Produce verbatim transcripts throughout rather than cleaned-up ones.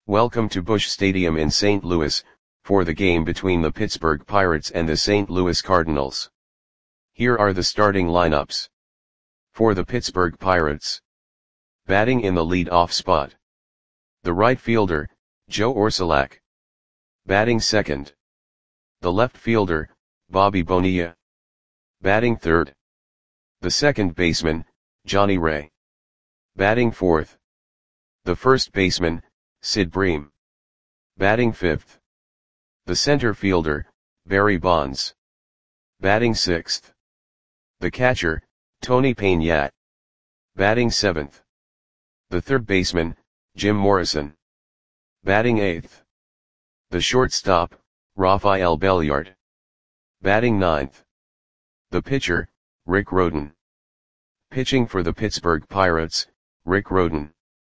Welcome to Busch Stadium in Saint Louis, for the game between the Pittsburgh Pirates and the Saint Louis Cardinals. Here are the starting lineups. For the Pittsburgh Pirates. Batting in the lead-off spot. The right fielder, Joe Orsulak. Batting second. The left fielder, Bobby Bonilla. Batting third. The second baseman, Johnny Ray. Batting fourth. The first baseman, Sid Bream. Batting fifth. The center fielder, Barry Bonds. Batting sixth. The catcher, Tony Peña. Batting seventh. The third baseman, Jim Morrison. Batting eighth. The shortstop, Rafael Belliard. Batting ninth. The pitcher, Rick Rhoden. Pitching for the Pittsburgh Pirates, Rick Rhoden.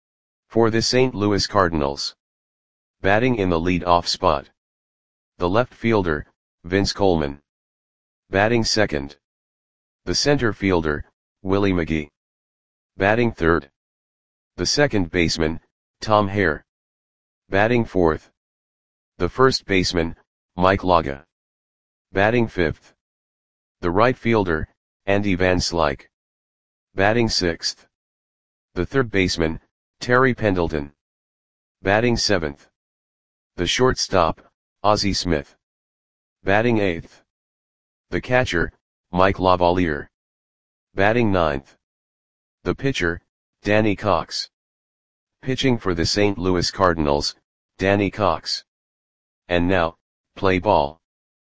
For the Saint Louis Cardinals. Batting in the lead-off spot. The left fielder, Vince Coleman. Batting second. The center fielder, Willie McGee. Batting third. The second baseman, Tom Hare. Batting fourth. The first baseman, Mike Laga. Batting fifth. The right fielder, Andy Van Slyke. Batting sixth. The third baseman, Terry Pendleton. Batting seventh. The shortstop, Ozzie Smith. Batting eighth. The catcher, Mike Lavalier. Batting ninth. The pitcher, Danny Cox. Pitching for the Saint Louis Cardinals, Danny Cox. And now, play ball.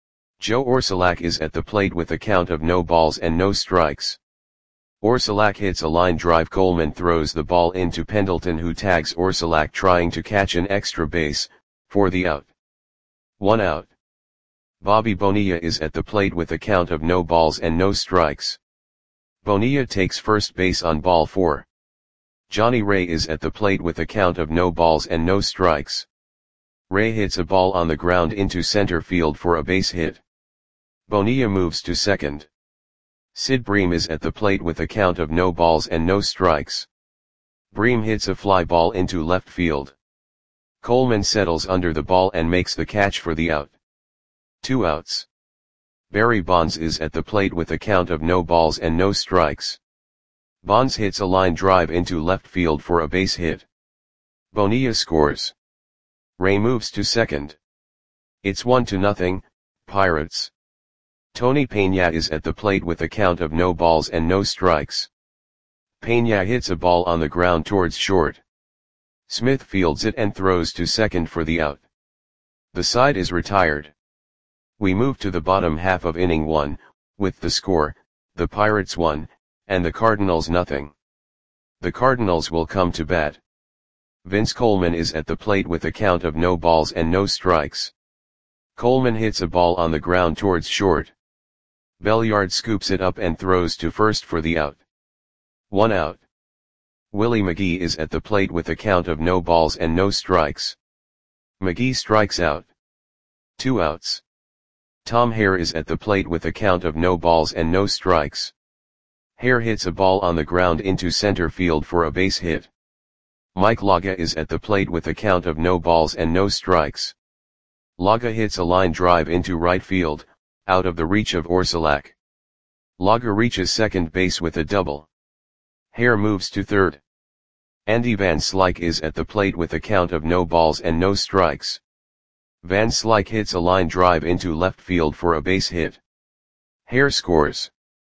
Joe Orsulak is at the plate with a count of no balls and no strikes. Orsulak hits a line drive. Coleman throws the ball into Pendleton, who tags Orsulak trying to catch an extra base, for the out. One out. Bobby Bonilla is at the plate with a count of no balls and no strikes. Bonilla takes first base on ball four. Johnny Ray is at the plate with a count of no balls and no strikes. Ray hits a ball on the ground into center field for a base hit. Bonilla moves to second. Sid Bream is at the plate with a count of no balls and no strikes. Bream hits a fly ball into left field. Coleman settles under the ball and makes the catch for the out. Two outs. Barry Bonds is at the plate with a count of no balls and no strikes. Bonds hits a line drive into left field for a base hit. Bonilla scores. Ray moves to second. It's one to nothing, Pirates. Tony Peña is at the plate with a count of no balls and no strikes. Peña hits a ball on the ground towards short. Smith fields it and throws to second for the out. The side is retired. We move to the bottom half of inning one, with the score, the Pirates one, and the Cardinals nothing. The Cardinals will come to bat. Vince Coleman is at the plate with a count of no balls and no strikes. Coleman hits a ball on the ground towards short. Belliard scoops it up and throws to first for the out. One out. Willie McGee is at the plate with a count of no balls and no strikes. McGee strikes out. Two outs. Tom Hare is at the plate with a count of no balls and no strikes. Hare hits a ball on the ground into center field for a base hit. Mike Laga is at the plate with a count of no balls and no strikes. Laga hits a line drive into right field, out of the reach of Orsulak. Laga reaches second base with a double. Hare moves to third. Andy Van Slyke is at the plate with a count of no balls and no strikes. Van Slyke hits a line drive into left field for a base hit. Hare scores.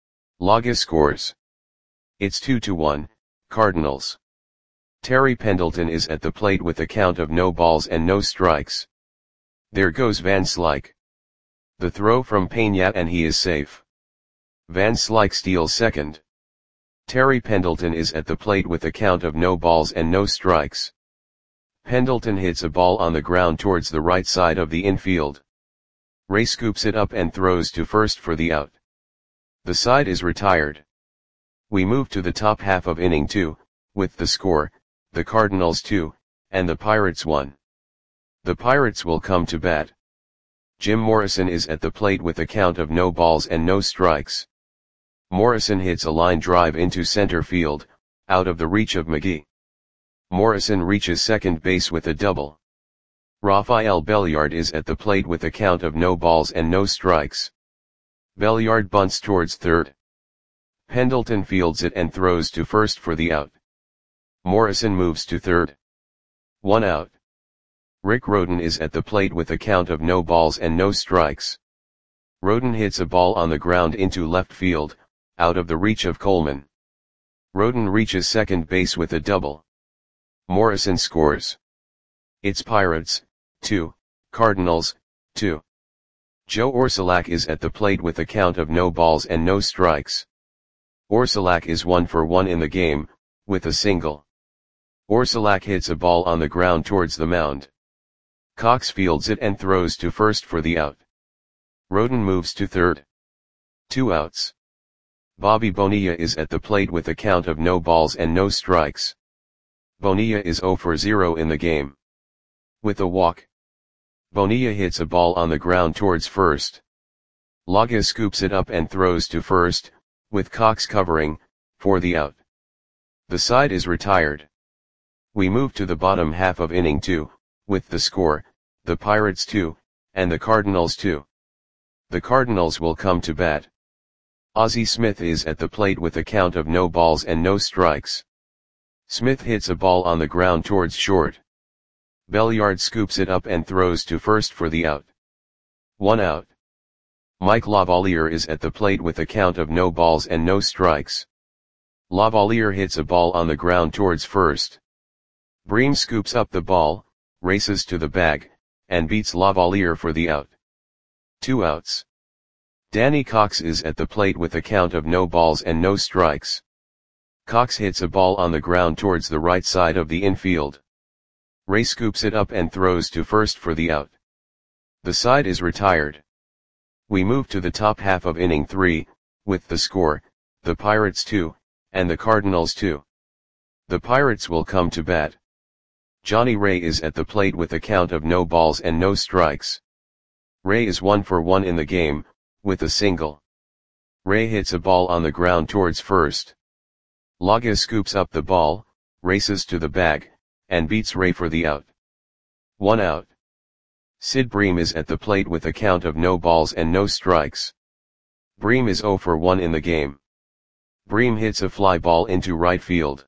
Laga scores. It's two to one, Cardinals. Terry Pendleton is at the plate with a count of no balls and no strikes. There goes Van Slyke. The throw from Peña and he is safe. Van Slyke steals second. Terry Pendleton is at the plate with a count of no balls and no strikes. Pendleton hits a ball on the ground towards the right side of the infield. Ray scoops it up and throws to first for the out. The side is retired. We move to the top half of inning two, with the score, the Cardinals two, and the Pirates one. The Pirates will come to bat. Jim Morrison is at the plate with a count of no balls and no strikes. Morrison hits a line drive into center field, out of the reach of McGee. Morrison reaches second base with a double. Rafael Belliard is at the plate with a count of no balls and no strikes. Belliard bunts towards third. Pendleton fields it and throws to first for the out. Morrison moves to third. One out. Rick Rhoden is at the plate with a count of no balls and no strikes. Rhoden hits a ball on the ground into left field, out of the reach of Coleman. Rhoden reaches second base with a double. Morrison scores. It's Pirates, two, Cardinals, two. Joe Orsulak is at the plate with a count of no balls and no strikes. Orsulak is one for one in the game, with a single. Orsulak hits a ball on the ground towards the mound. Cox fields it and throws to first for the out. Rhoden moves to third. Two outs. Bobby Bonilla is at the plate with a count of no balls and no strikes. Bonilla is zero for zero in the game. With a walk. Bonilla hits a ball on the ground towards first. Laga scoops it up and throws to first, with Cox covering, for the out. The side is retired. We move to the bottom half of inning two, with the score, the Pirates two, and the Cardinals two. The Cardinals will come to bat. Ozzie Smith is at the plate with a count of no balls and no strikes. Smith hits a ball on the ground towards short. Belliard scoops it up and throws to first for the out. One out. Mike Lavalier is at the plate with a count of no balls and no strikes. Lavalier hits a ball on the ground towards first. Bream scoops up the ball, races to the bag, and beats Lavalier for the out. Two outs. Danny Cox is at the plate with a count of no balls and no strikes. Cox hits a ball on the ground towards the right side of the infield. Ray scoops it up and throws to first for the out. The side is retired. We move to the top half of inning three, with the score, the Pirates two, and the Cardinals two. The Pirates will come to bat. Johnny Ray is at the plate with a count of no balls and no strikes. Ray is one for one in the game, with a single. Ray hits a ball on the ground towards first. Laga scoops up the ball, races to the bag, and beats Ray for the out. One out. Sid Bream is at the plate with a count of no balls and no strikes. Bream is zero for one in the game. Bream hits a fly ball into right field.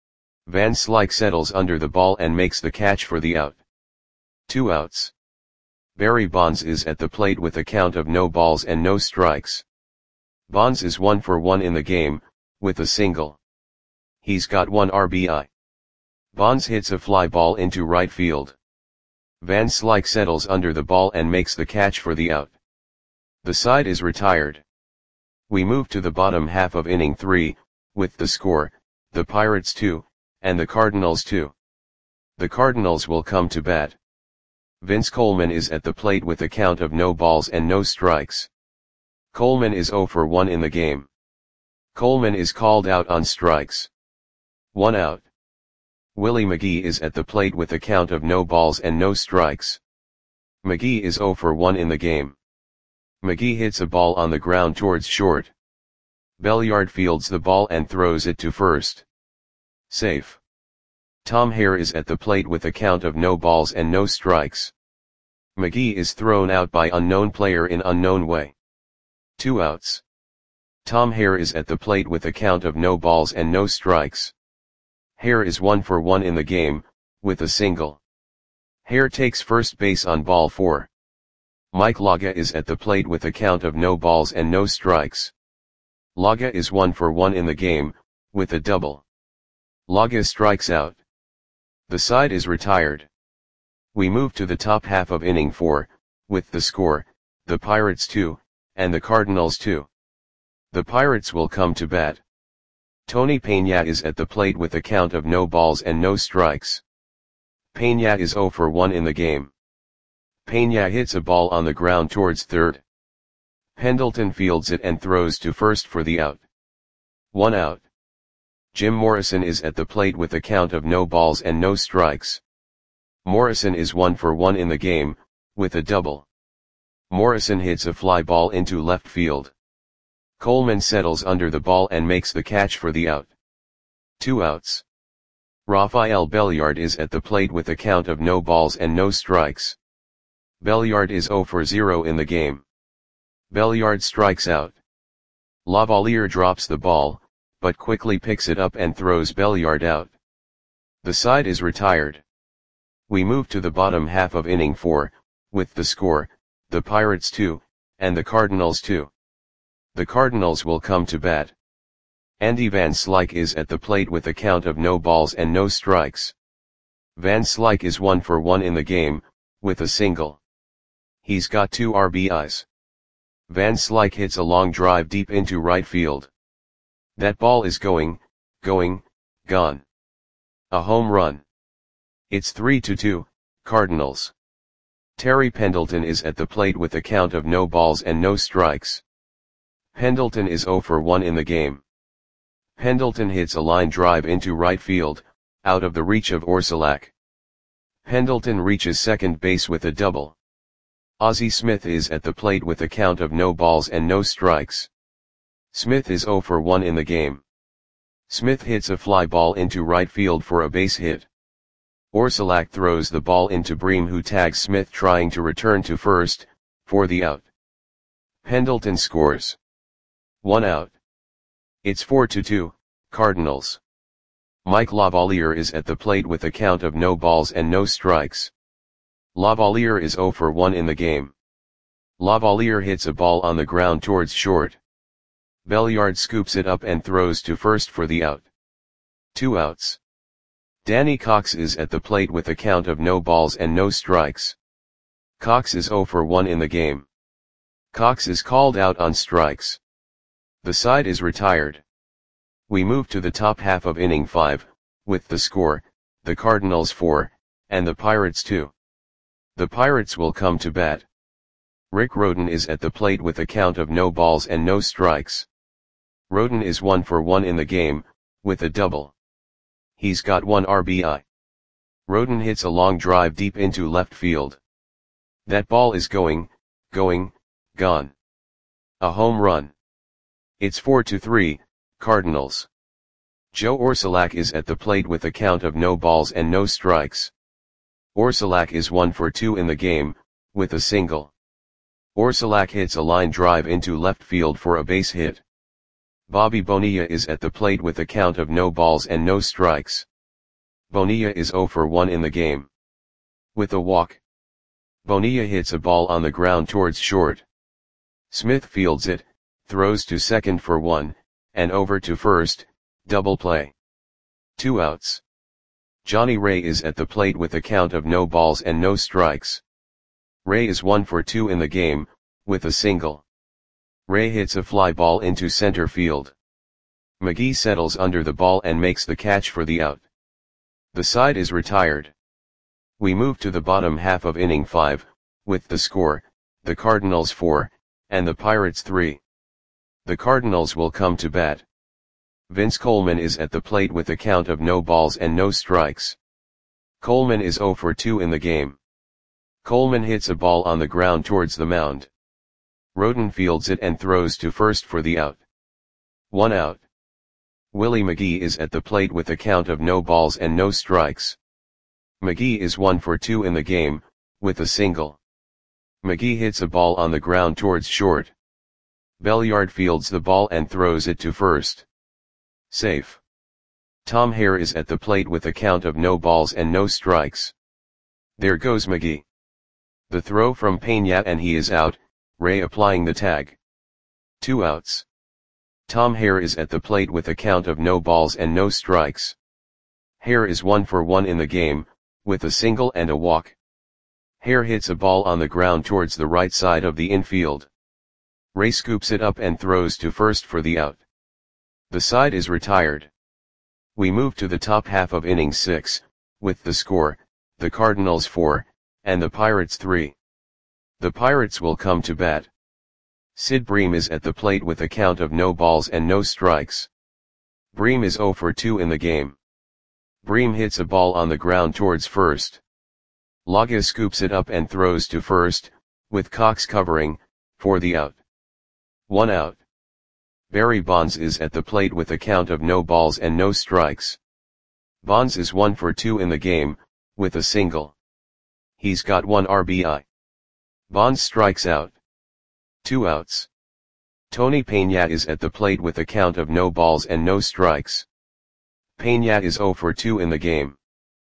Van Slyke settles under the ball and makes the catch for the out. Two outs. Barry Bonds is at the plate with a count of no balls and no strikes. Bonds is one for one in the game, with a single. He's got one R B I. Bonds hits a fly ball into right field. Van Slyke settles under the ball and makes the catch for the out. The side is retired. We move to the bottom half of inning three, with the score, the Pirates two, and the Cardinals two. The Cardinals will come to bat. Vince Coleman is at the plate with a count of no balls and no strikes. Coleman is zero for one in the game. Coleman is called out on strikes. One out. Willie McGee is at the plate with a count of no balls and no strikes. McGee is zero for one in the game. McGee hits a ball on the ground towards short. Belliard fields the ball and throws it to first. Safe. Tom Hare is at the plate with a count of no balls and no strikes. McGee is thrown out by unknown player in unknown way. Two outs. Tom Hare is at the plate with a count of no balls and no strikes. Hare is one for one in the game, with a single. Hare takes first base on ball four. Mike Laga is at the plate with a count of no balls and no strikes. Laga is one for one in the game, with a double. Laga strikes out. The side is retired. We move to the top half of inning four, with the score, the Pirates two, and the Cardinals two. The Pirates will come to bat. Tony Peña is at the plate with a count of no balls and no strikes. Peña is zero for one in the game. Peña hits a ball on the ground towards third. Pendleton fields it and throws to first for the out. One out. Jim Morrison is at the plate with a count of no balls and no strikes. Morrison is one for one in the game, with a double. Morrison hits a fly ball into left field. Coleman settles under the ball and makes the catch for the out. Two outs. Rafael Belliard is at the plate with a count of no balls and no strikes. Belliard is zero for zero in the game. Belliard strikes out. Lavalier drops the ball, but quickly picks it up and throws Belliard out. The side is retired. We move to the bottom half of inning four, with the score, the Pirates two, and the Cardinals two. The Cardinals will come to bat. Andy Van Slyke is at the plate with a count of no balls and no strikes. Van Slyke is one for one in the game, with a single. He's got two R B Is. Van Slyke hits a long drive deep into right field. That ball is going, going, gone. A home run. It's three to two, Cardinals. Terry Pendleton is at the plate with a count of no balls and no strikes. Pendleton is zero for one in the game. Pendleton hits a line drive into right field, out of the reach of Orsulak. Pendleton reaches second base with a double. Ozzie Smith is at the plate with a count of no balls and no strikes. Smith is zero for one in the game. Smith hits a fly ball into right field for a base hit. Orsulak throws the ball into Bream, who tags Smith trying to return to first, for the out. Pendleton scores. One out. It's four to two, Cardinals. Mike Lavalier is at the plate with a count of no balls and no strikes. Lavalier is zero for one in the game. Lavalier hits a ball on the ground towards short. Belliard scoops it up and throws to first for the out. Two outs. Danny Cox is at the plate with a count of no balls and no strikes. Cox is zero for one in the game. Cox is called out on strikes. The side is retired. We move to the top half of inning five, with the score, the Cardinals four, and the Pirates two. The Pirates will come to bat. Rick Rhoden is at the plate with a count of no balls and no strikes. Rhoden is one for one in the game, with a double. He's got one R B I. Rhoden hits a long drive deep into left field. That ball is going, going, gone. A home run. It's four to three, Cardinals. Joe Orsulak is at the plate with a count of no balls and no strikes. Orsulak is one for two in the game, with a single. Orsulak hits a line drive into left field for a base hit. Bobby Bonilla is at the plate with a count of no balls and no strikes. Bonilla is zero for one in the game. With a walk. Bonilla hits a ball on the ground towards short. Smith fields it, throws to second for one, and over to first, double play. Two outs. Johnny Ray is at the plate with a count of no balls and no strikes. Ray is one for two in the game, with a single. Ray hits a fly ball into center field. McGee settles under the ball and makes the catch for the out. The side is retired. We move to the bottom half of inning five, with the score, the Cardinals four, and the Pirates three. The Cardinals will come to bat. Vince Coleman is at the plate with a count of no balls and no strikes. Coleman is zero for two in the game. Coleman hits a ball on the ground towards the mound. Rhoden fields it and throws to first for the out. One out. Willie McGee is at the plate with a count of no balls and no strikes. McGee is one for two in the game, with a single. McGee hits a ball on the ground towards short. Belliard fields the ball and throws it to first. Safe. Tom Hare is at the plate with a count of no balls and no strikes. There goes McGee. The throw from Peña and he is out, Ray applying the tag. Two outs. Tom Hare is at the plate with a count of no balls and no strikes. Hare is one for one in the game, with a single and a walk. Hare hits a ball on the ground towards the right side of the infield. Ray scoops it up and throws to first for the out. The side is retired. We move to the top half of inning six, with the score, the Cardinals four, and the Pirates three. The Pirates will come to bat. Sid Bream is at the plate with a count of no balls and no strikes. Bream is zero for two in the game. Bream hits a ball on the ground towards first. Laga scoops it up and throws to first, with Cox covering, for the out. One out. Barry Bonds is at the plate with a count of no balls and no strikes. Bonds is one for two in the game, with a single. He's got one R B I. Bonds strikes out. Two outs. Tony Peña is at the plate with a count of no balls and no strikes. Peña is zero for two in the game.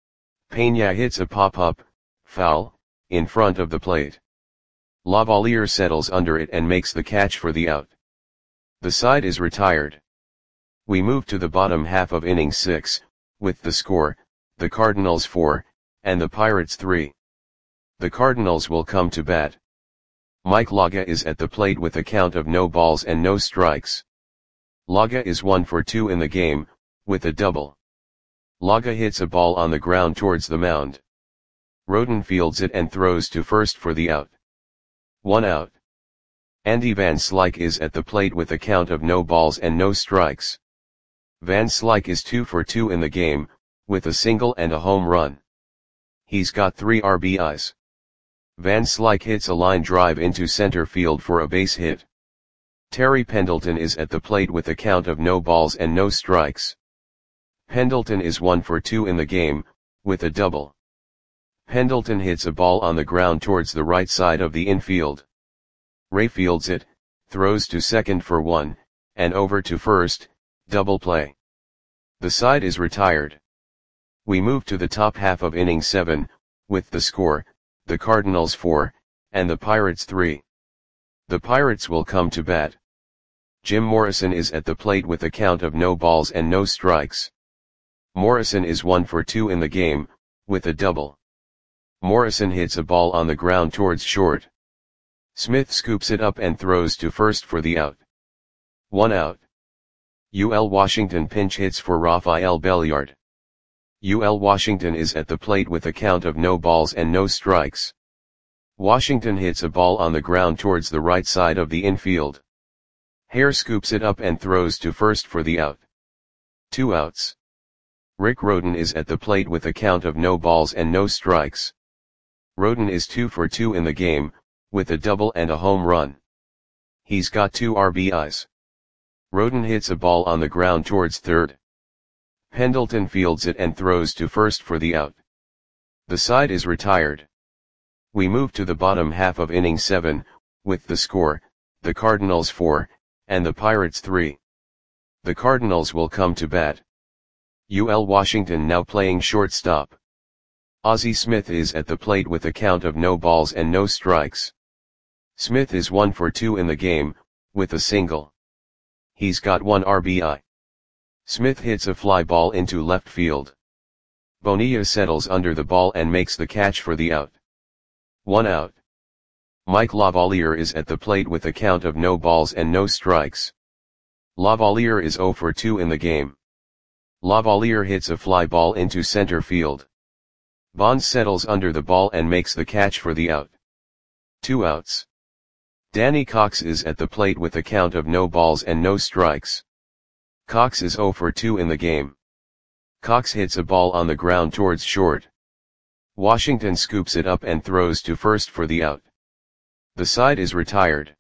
Peña hits a pop-up, foul, in front of the plate. Lavalier settles under it and makes the catch for the out. The side is retired. We move to the bottom half of inning six, with the score, the Cardinals four, and the Pirates three. The Cardinals will come to bat. Mike Laga is at the plate with a count of no balls and no strikes. Laga is one for two in the game, with a double. Laga hits a ball on the ground towards the mound. Roden fields it and throws to first for the out. One out. Andy Van Slyke is at the plate with a count of no balls and no strikes. Van Slyke is two for two in the game, with a single and a home run. He's got three R B Is. Van Slyke hits a line drive into center field for a base hit. Terry Pendleton is at the plate with a count of no balls and no strikes. Pendleton is one for two in the game, with a double. Pendleton hits a ball on the ground towards the right side of the infield. Ray fields it, throws to second for one, and over to first, double play. The side is retired. We move to the top half of inning seven, with the score, the Cardinals four, and the Pirates three. The Pirates will come to bat. Jim Morrison is at the plate with a count of no balls and no strikes. Morrison is one for two in the game, with a double. Morrison hits a ball on the ground towards short. Smith scoops it up and throws to first for the out. One out. U L Washington pinch hits for Rafael Belliard. U L Washington is at the plate with a count of no balls and no strikes. Washington hits a ball on the ground towards the right side of the infield. Hare scoops it up and throws to first for the out. Two outs. Rick Roden is at the plate with a count of no balls and no strikes. Roden is two for two in the game, with a double and a home run. He's got two R B Is. Roden hits a ball on the ground towards third. Pendleton fields it and throws to first for the out. The side is retired. We move to the bottom half of inning seven, with the score, the Cardinals four, and the Pirates three. The Cardinals will come to bat. U L Washington now playing shortstop. Ozzie Smith is at the plate with a count of no balls and no strikes. Smith is one for two in the game, with a single. He's got one R B I. Smith hits a fly ball into left field. Bonilla settles under the ball and makes the catch for the out. One out. Mike Lavalier is at the plate with a count of no balls and no strikes. Lavalier is zero for two in the game. Lavalier hits a fly ball into center field. Bonds settles under the ball and makes the catch for the out. Two outs. Danny Cox is at the plate with a count of no balls and no strikes. Cox is zero for two in the game. Cox hits a ball on the ground towards short. Washington scoops it up and throws to first for the out. The side is retired.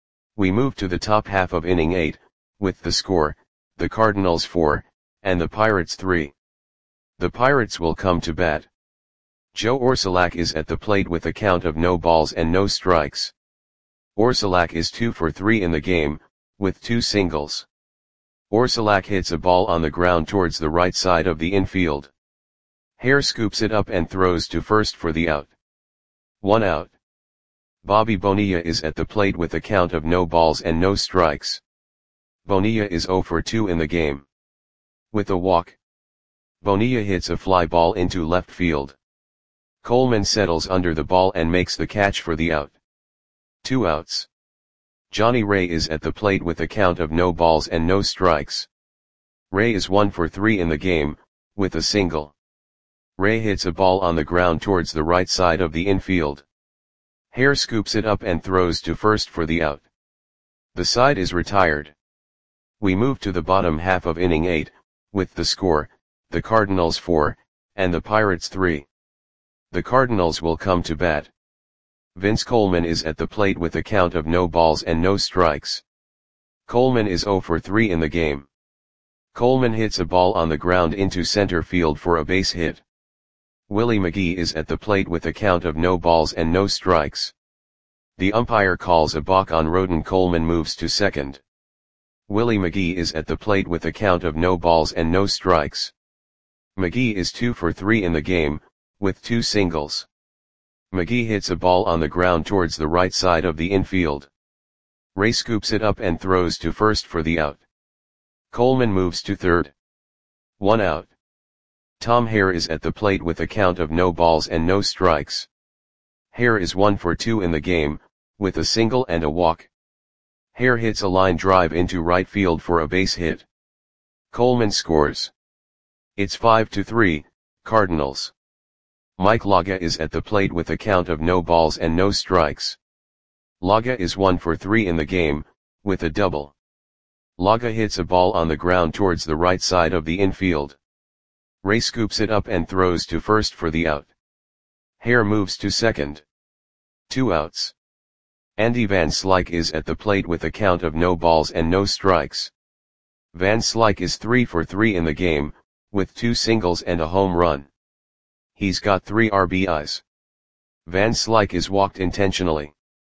We move to the top half of inning eight, with the score, the Cardinals four, and the Pirates three. The Pirates will come to bat. Joe Orsulak is at the plate with a count of no balls and no strikes. Orsulak is two for three in the game, with two singles. Orsulak hits a ball on the ground towards the right side of the infield. Hare scoops it up and throws to first for the out. One out. Bobby Bonilla is at the plate with a count of no balls and no strikes. Bonilla is zero for two in the game. With a walk. Bonilla hits a fly ball into left field. Coleman settles under the ball and makes the catch for the out. Two outs. Johnny Ray is at the plate with a count of no balls and no strikes. Ray is one for three in the game, with a single. Ray hits a ball on the ground towards the right side of the infield. Hare scoops it up and throws to first for the out. The side is retired. We move to the bottom half of inning eight, with the score, the Cardinals four, and the Pirates three. The Cardinals will come to bat. Vince Coleman is at the plate with a count of no balls and no strikes. Coleman is zero for three in the game. Coleman hits a ball on the ground into center field for a base hit. Willie McGee is at the plate with a count of no balls and no strikes. The umpire calls a balk on Roden. Coleman moves to second. Willie McGee is at the plate with a count of no balls and no strikes. McGee is two for three in the game, with two singles. McGee hits a ball on the ground towards the right side of the infield. Ray scoops it up and throws to first for the out. Coleman moves to third. One out. Tom Hare is at the plate with a count of no balls and no strikes. Hare is one for two in the game, with a single and a walk. Hare hits a line drive into right field for a base hit. Coleman scores. It's five to three, Cardinals. Mike Laga is at the plate with a count of no balls and no strikes. Laga is one for three in the game, with a double. Laga hits a ball on the ground towards the right side of the infield. Ray scoops it up and throws to first for the out. Hare moves to second. Two outs. Andy Van Slyke is at the plate with a count of no balls and no strikes. Van Slyke is three for three in the game, with two singles and a home run. He's got three R B Is. Van Slyke is walked intentionally.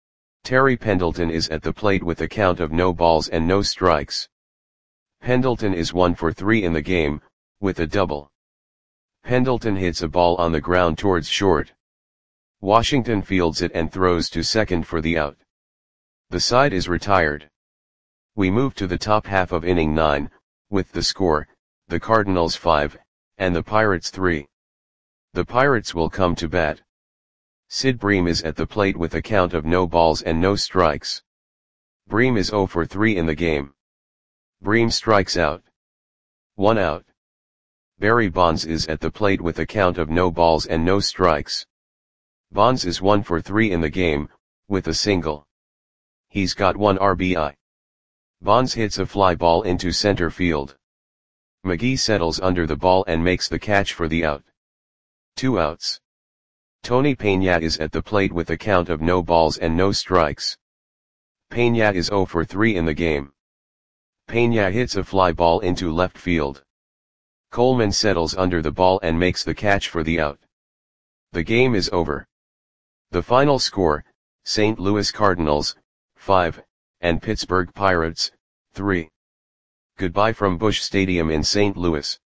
Terry Pendleton is at the plate with a count of no balls and no strikes. Pendleton is one for three in the game, with a double. Pendleton hits a ball on the ground towards short. Washington fields it and throws to second for the out. The side is retired. We move to the top half of inning nine, with the score, the Cardinals five, and the Pirates three. The Pirates will come to bat. Sid Bream is at the plate with a count of no balls and no strikes. Bream is zero for three in the game. Bream strikes out. One out. Barry Bonds is at the plate with a count of no balls and no strikes. Bonds is one for three in the game, with a single. He's got one R B I. Bonds hits a fly ball into center field. McGee settles under the ball and makes the catch for the out. Two outs. Tony Peña is at the plate with a count of no balls and no strikes. Peña is zero for three in the game. Peña hits a fly ball into left field. Coleman settles under the ball and makes the catch for the out. The game is over. The final score, Saint Louis Cardinals, five, and Pittsburgh Pirates, three. Goodbye from Busch Stadium in Saint Louis.